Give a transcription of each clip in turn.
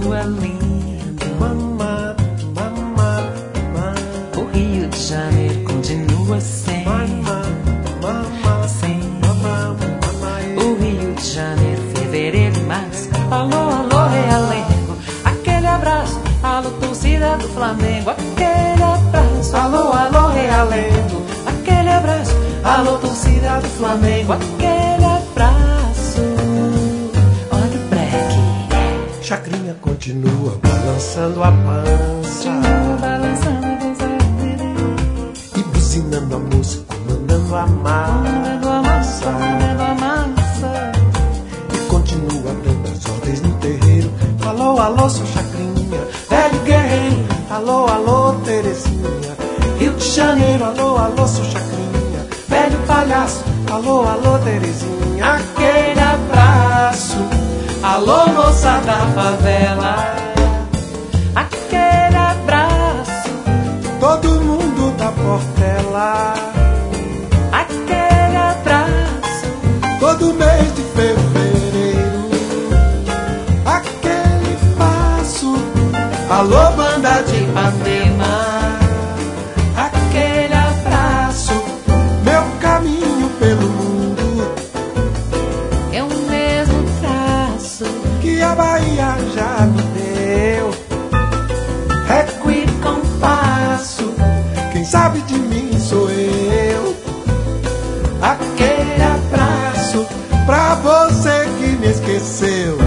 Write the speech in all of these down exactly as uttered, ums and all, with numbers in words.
continua lindo. Mamá, mamá, mamá. O Rio de Janeiro continua sem. Mamá, mamá, Sem. mamá, mamá. O Rio de Janeiro, fevereiro e março. Alô, alô, Realengo. Aquele abraço, alô, torcida do Flamengo. Aquele abraço, alô, alô, Realengo. Aquele abraço, alô, torcida do Flamengo. Aquele abraço. Olha o break. Chacrinha continua balançando a pança Continua balançando a e buzinando a música, comandando a Comandando a massa, massa. comandando a massa. E continua dando as ordens no terreiro. Alô, alô, seu Chacrinha, velho guerreiro. Alô, alô, Terezinha, Rio de Janeiro. Alô, alô, seu Chacrinha, velho palhaço. Alô, alô, Terezinha, aquele abraço. Alô, moça da favela. Aquele abraço. Todo mundo da Portela. Aquele abraço. Todo mês de fevereiro, aquele passo. Alô, banda de Ipanema, aquele abraço. Meu caminho pelo mundo, É o mesmo traço. que a Bahia já me deu. Reco e compasso, quem sabe de mim sou eu. Aquele abraço pra você que me esqueceu.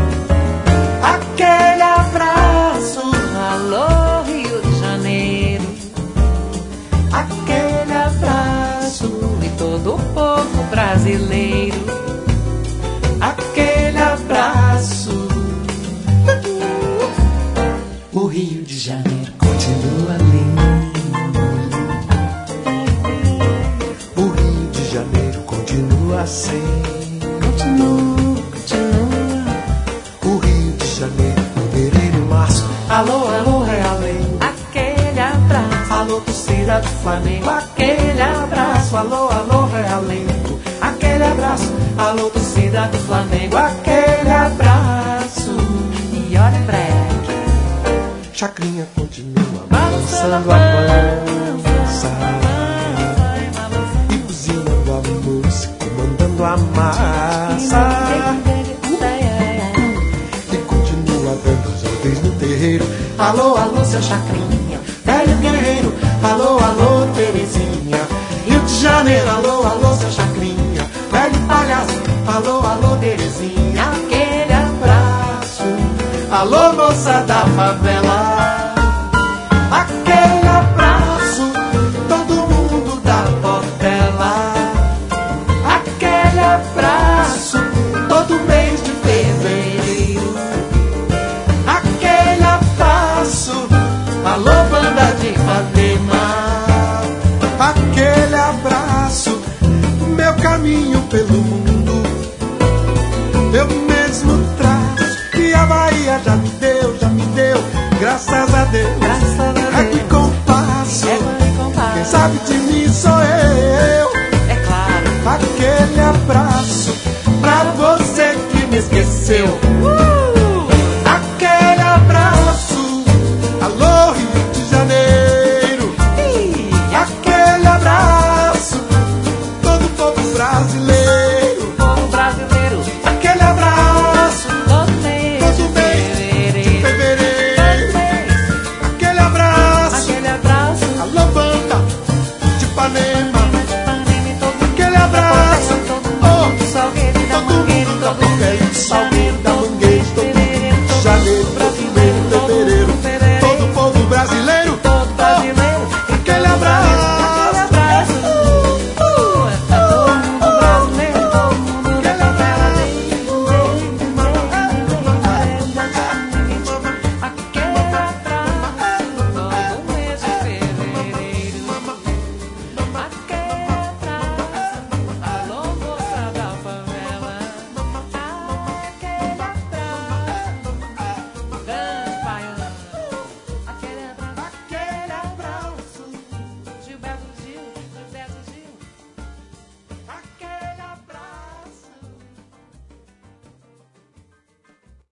Aquele abraço, Alô, Rio de Janeiro. aquele abraço, E todo o povo brasileiro. aquele abraço. O Rio de Janeiro continua lindo. O Rio de Janeiro continua sem. Continua, continua. O Rio de Janeiro, fevereiro e março. Alô, alô, Realengo. Aquele abraço. Alô, torcida do Flamengo. Aquele abraço. Alô, alô, Realengo. Aquele abraço. Alô, torcida do Flamengo. Aquele abraço. E olha o break. Chacrinha continua Balançando balançando a a pança. pança e buzinando a música, comandando a massa. E continua dando as ordens no terreiro. Alô, alô, seu Chacrinha, velho guerreiro. Alô, alô, Terezinha, Rio de Janeiro. Alô, alô, seu Chacrinha, velho palhaço. Alô, alô, Terezinha, aquele abraço. Alô, moça da favela, aquele abraço. Todo mundo da Portela, aquele abraço. Todo mês de fevereiro, aquele abraço. Alô, banda de Ipanema, aquele abraço. Meu caminho pelo mundo, eu mesmo traço, que a Bahia já me deu, já me deu, graças a Deus. Graças a Deus. É que compasso, É que compasso. quem sabe de mim sou eu. É claro. Aquele abraço pra você que me esqueceu.